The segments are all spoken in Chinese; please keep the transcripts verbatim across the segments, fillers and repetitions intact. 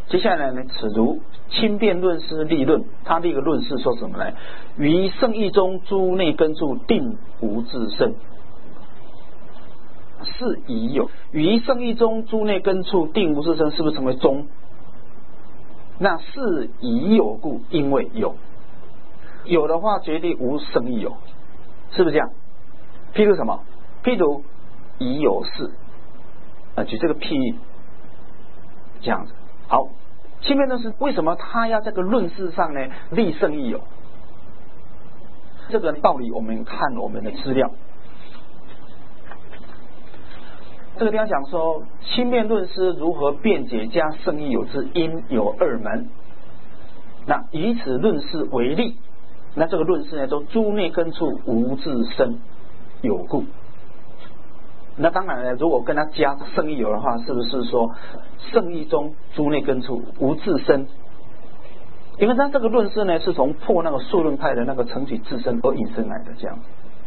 接下来呢，此如轻辩论师立论，他的一个论事说什么呢？于圣义中诸内根处定无自身，是已有。于圣义中诸内根处定无自身，是不是成为中？那是已有故，因为有，有的话绝对无圣义有，是不是这样？譬如什么？譬如已有事，啊，举这个譬喻，这样子。好，轻辩论师为什么他要这个论事上呢立圣义有？这个道理我们看我们的资料，这个地方讲说轻辩论师如何辩解加圣义有之因有二门。那以此论事为例，那这个论事呢，都诸内根处无自身有故。那当然呢，如果跟他加圣义有的话，是不是说圣义中诸内根处无自身？因为他这个论事呢，是从破那个数论派的那个成取自身而引申来的，这样。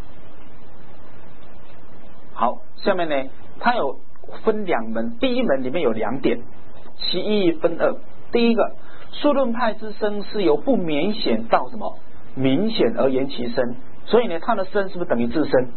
好，下面呢，它有分两门，第一门里面有两点，其一分二。第一个，数论派之身是由不明显到什么明显而言其身，所以呢，它的身是不是等于自身？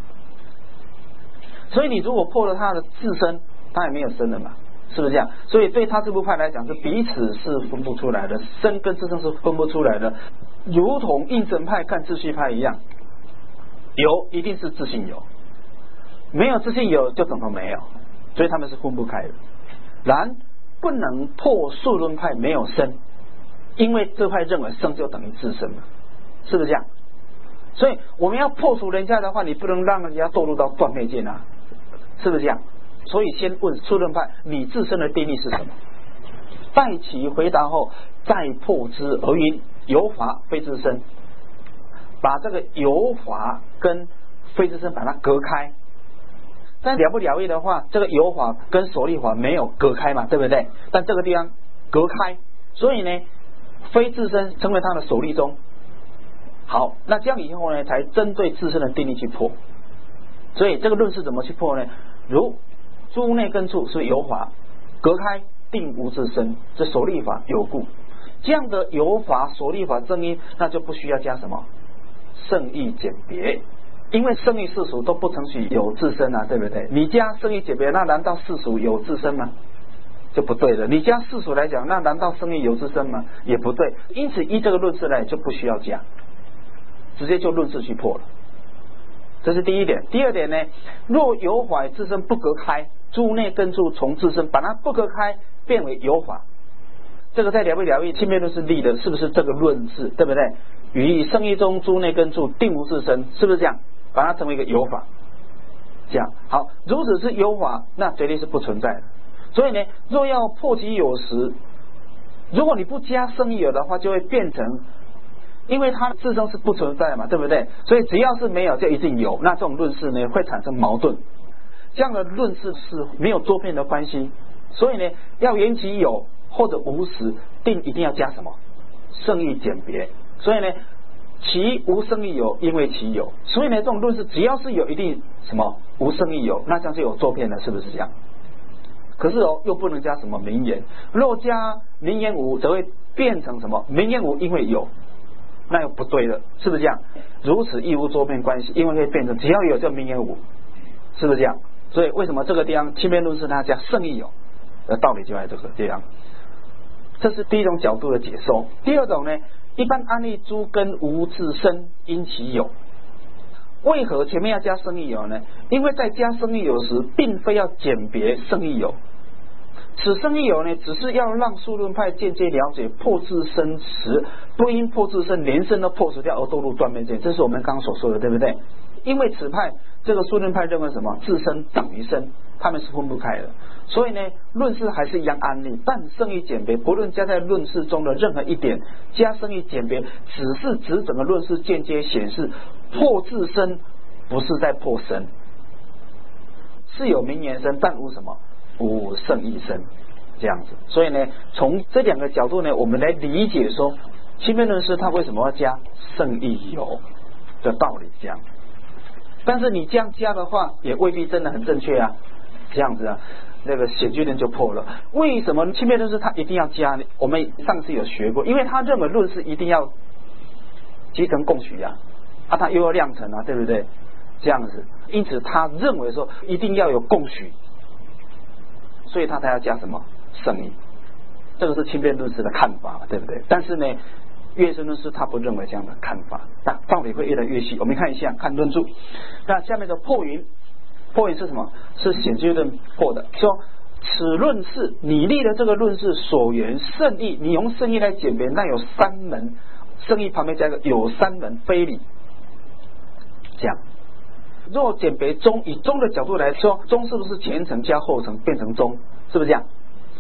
所以你如果破了它的自身，它也没有身了嘛，是不是这样？所以对他这部派来讲，是彼此是分不出来的，身跟自身是分不出来的，如同应成派看秩序派一样，有一定是自性有，没有自性有就等同没有，所以他们是分不开的。然不能破数论派没有身，因为这派认为身就等于自身嘛，是不是这样？所以我们要破除人家的话，你不能让人家堕入到断灭见啊，是不是这样？所以先问数论派你自身的定义是什么，待其回答后再破之而云有法非自身，把这个有法跟非自身把它隔开。但了不了义的话，这个有法跟所立法没有隔开嘛，对不对？但这个地方隔开，所以呢，非自身成为它的所立中。好，那这样以后呢，才针对自身的定义去破。所以这个论事怎么去破呢？如诸内根处是有法，隔开定无自身，这所立法有故。这样的有法所立法正因，那就不需要加什么圣义简别，因为圣义世俗都不承许有自身啊，对不对？你加圣义简别，那难道世俗有自身吗？就不对了。你加世俗来讲，那难道圣义有自身吗？也不对。因此依这个论事来就不需要加，直接就论事去破了。这是第一点。第二点呢，若有法自身不隔开，诸内根处从自身把它不隔开，变为有法。这个在了不了义轻辩论是立的，是不是这个论事？对不对？于圣义中诸内根处定无自身，是不是这样？把它成为一个有法，这样好。如此是有法，那绝对是不存在的。所以呢，若要破其有时，如果你不加圣义有的话，就会变成，因为它自身是不存在嘛，对不对？所以只要是没有就一定有，那这种论事呢会产生矛盾。这样的论事是没有多变的关系，所以呢，要言其有或者无时，定一定要加什么圣义简别。所以呢，其无圣义有，因为其有，所以呢，这种论事只要是有一定什么无圣义有，那这样就有作骗了，是不是这样？可是哦，又不能加什么名言，若加名言无，则会变成什么名言无因为有，那又不对了，是不是这样？如此亦无作骗关系，因为会变成只要有就名言无，是不是这样？所以为什么这个地方轻辩论是它加圣义有的道理就在这个地方。这是第一种角度的解说。第二种呢，一般安立诸根无自身，因其有。为何前面要加圣义有呢？因为在加圣义有时，并非要简别圣义有。此圣义有呢，只是要让数论派间接了解破自身时，不因破自身连身都破除掉而堕入断灭见，这是我们刚刚所说的，对不对？因为此派这个数论派认为什么自身等于身，他们是分不开的，所以呢，论事还是一样安立，但圣义简别，不论加在论事中的任何一点，加圣义简别，只是指整个论事间接显示破自身不是在破身，是有名言身，但无什么无圣义身，这样子。所以呢，从这两个角度呢，我们来理解说轻辩论师他为什么要加圣义有的道理，这样。但是你这样加的话，也未必真的很正确啊，这样子啊。 那个显居论就破了。为什么轻便论师他一定要加呢？我们上次有学过，因为他认为论师一定要集成共许啊，啊他又要量成啊，对不对？这样子，因此他认为说一定要有共许，所以他才要加什么圣意。这个是轻便论师的看法，对不对？但是呢，乐生论师他不认为这样的看法，但范围会越来越细。我们看一下，看论著。那下面的破云，破云是什么？是显居论破的，说此论是你立的这个论是所缘圣意，你用圣意来简别，那有三门，圣意旁边加一个有三门非理，这样。若简别中，以中的角度来说，中是不是前层加后层变成中？是不是这样？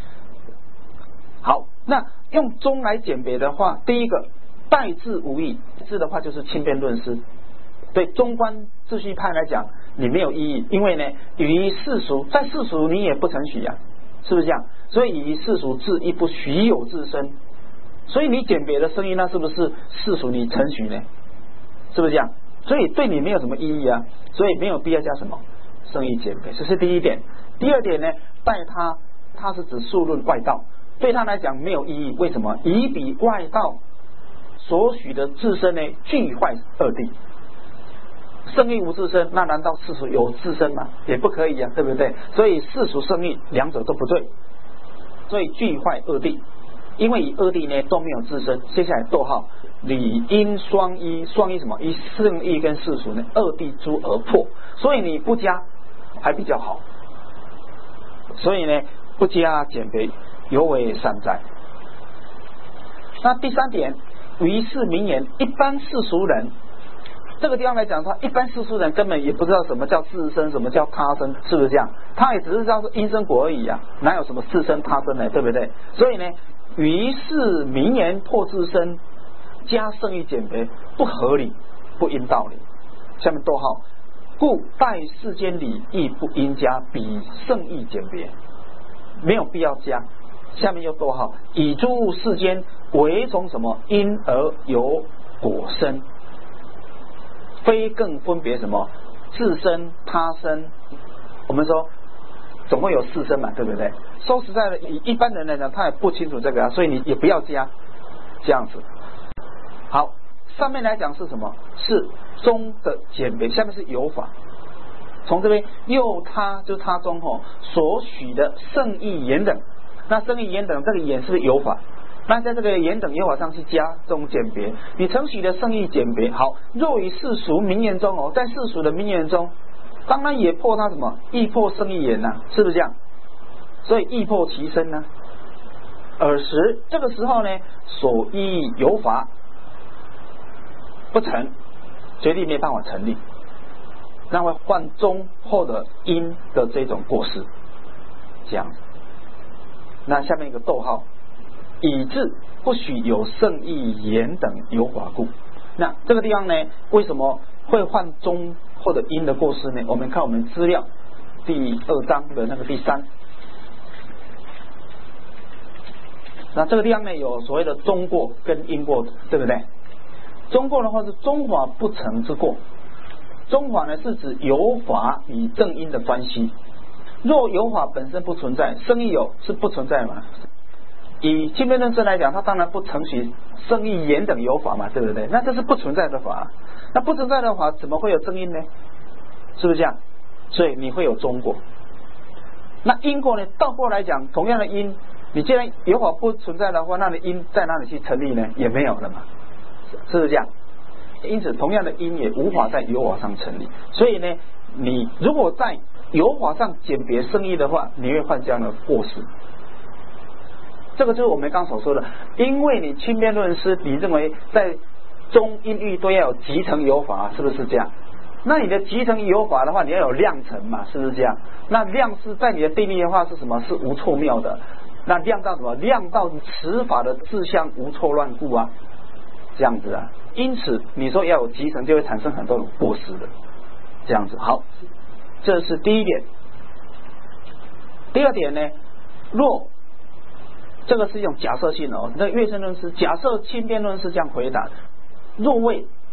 好，那用中来简别的话，第一个代字无义，字的话就是轻便论师。对中观秩序派来讲，你没有意义，因为呢，于世俗，在世俗你也不承许呀、啊，是不是这样？所以以世俗字亦不许有自身，所以你简别的声音，那是不是世俗你承许呢？是不是这样？所以对你没有什么意义啊，所以没有必要加什么圣意简别，这是第一点。第二点呢，代他，他是指数论外道，对他来讲没有意义，为什么？以彼外道所许的自身呢，俱坏二谛。圣意无自身，那难道世俗有自身吗？也不可以啊，对不对？所以世俗圣意两者都不对，所以俱坏二谛。因为以二谛呢都没有自身，接下来逗号理因双一，双一什么？以圣意跟世俗呢二谛诸而破，所以你不加还比较好，所以呢不加减肥尤为善哉。那第三点，于是名言，一般世俗人，这个地方来讲，他一般世俗人根本也不知道什么叫自身，什么叫他身，是不是这样？他也只是知道是因生果而已啊，哪有什么自身他身呢？对不对？所以呢，于是名言破自身，加圣意减别，不合理，不应道理。下面逗号，故代世间理亦不应加比圣意减别，没有必要加。下面又逗号，以诸世间唯从什么因而有果生，非更分别什么自身他身。我们说总共有四身嘛，对不对？说实在的，以一般人来讲，他也不清楚这个啊，所以你也不要加这样子。好，上面来讲是什么？是中的简别，下面是有法。从这边又他就是他中吼所许的圣意言等，那圣意言等这个言是不是有法？那在这个言等有法上去加这种简别，你承许的圣意简别。好，若于世俗名言中哦，在世俗的名言中，当然也破他什么亦破圣意言呐、啊，是不是这样？所以亦破其身呢、啊。尔时这个时候呢，所依有法不成，决定没办法成立，那会患中后的因的这种过失，这样子。那下面一个逗号，以致不许有圣意言等有法故。那这个地方呢，为什么会患中后的因的过失呢？我们看我们资料第二章的那个第三。那这个地方呢，有所谓的中过跟因过，对不对？中过的话是中法不成之过，中法呢是指有法与正因的关系。若有法本身不存在，圣意有是不存在嘛？以轻便论师来讲，他当然不承许圣意言等有法嘛，对不对？那这是不存在的法，那不存在的法怎么会有正因呢？是不是这样？所以你会有中过。那因果呢？倒过来讲，同样的因，你既然有法不存在的话，那你因在哪里去成立呢？也没有了嘛，是不是这样？因此，同样的因也无法在有法上成立。所以呢，你如果在有法上简别圣意的话，你会犯这样的过失。这个就是我们刚所说的，因为你轻便论师，你认为在中因域都要有集成有法，是不是这样？那你的集成有法的话，你要有量成嘛，是不是这样？那量是在你的定义的话是什么？是无错谬的。那量到什么？量到此法的志向无错乱故啊，这样子啊。因此你说要有集成，就会产生很多种过失的，这样子。好，这是第一点。第二点呢，若这个是一种假设性哦，那乐生论师假设轻便论师这样回答：若谓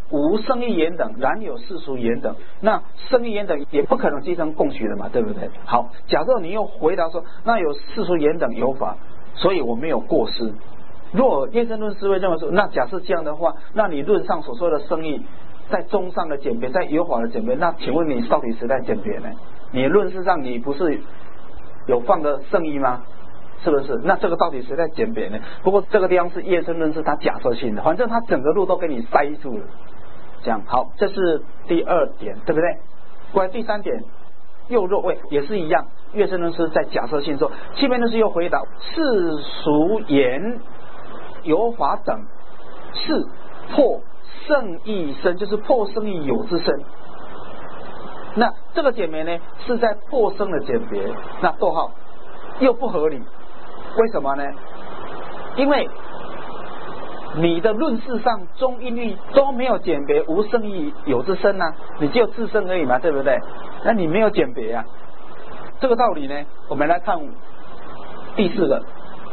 无生意言等，然有世俗言等。那生意言等也不可能继承供许的嘛，对不对？好，假设你又回答说，那有世俗言等有法，所以我没有过失。若叶圣论师会认为说，那假设这样的话，那你论上所说的生意，在中上的鉴别，在有法的鉴别，那请问你到底谁在鉴别呢？你论事上你不是有放的圣意吗？是不是？那这个到底谁在鉴别呢？不过这个地方是叶圣论是他假设性的，反正他整个路都给你塞住了。这样好，这是第二点，对不对？过来第三点，又若谓也是一样，叶圣论是在假设性说，七边论是又回答世俗言有法等是破圣意身，就是破圣意有之身。那这个简别呢，是在破生的简别，那逗号又不合理，为什么呢？因为你的论事上中音律都没有简别无圣意有之身啊，你只有自身而已嘛，对不对？那你没有简别啊。这个道理呢，我们来看第四个，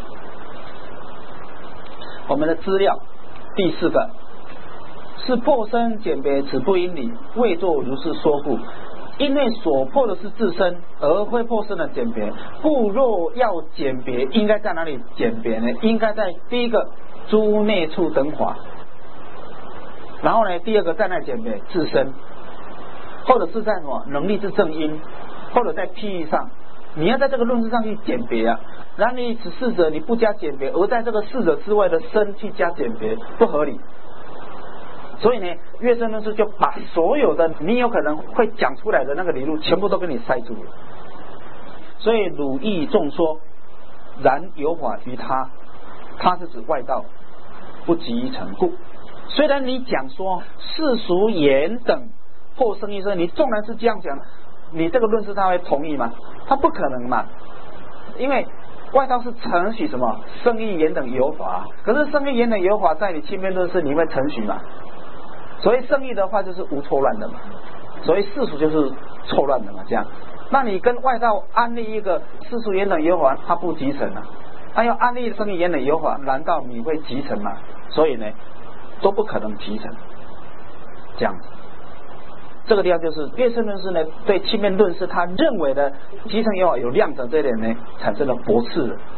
我们的资料第四个是破身简别，此不因理，未作如是说故。因为所破的是自身，而会破身的简别。故若要简别，应该在哪里简别呢？应该在第一个诸内处等法，然后呢，第二个在那简别自身，或者是在什么能力之正因，或者在譬喻上，你要在这个论事上去简别啊。然后你只事者你不加简别，而在这个事者之外的身去加简别，不合理。所以呢，叶圣论师就把所有的你有可能会讲出来的那个理路全部都给你塞住了。所以汝意众说，然有法于他，他是指外道，不及成故。虽然你讲说世俗言等破生意身，你纵然是这样讲，你这个论师他会同意吗？他不可能嘛，因为外道是承许什么生意言等有法，可是生意言等有法在你七边论师你会承许吗？所谓生意的话就是无错乱的嘛，所谓世俗就是错乱的嘛，这样，那你跟外道安立一个世俗言等有法，它不集成啊，他要安立生意言等有法，难道你会集成吗？所以呢，都不可能集成，这样子。这个地方就是叶圣论师呢对七面论师他认为的集成有法有量者这一点呢产生了驳斥了。